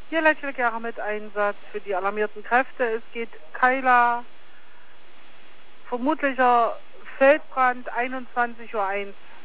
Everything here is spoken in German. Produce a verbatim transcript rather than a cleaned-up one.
Hier Leitstelle Ahmed Einsatz für die alarmierten Kräfte. Es geht Keiler, vermutlicher Feldbrand, einundzwanzig Uhr eins.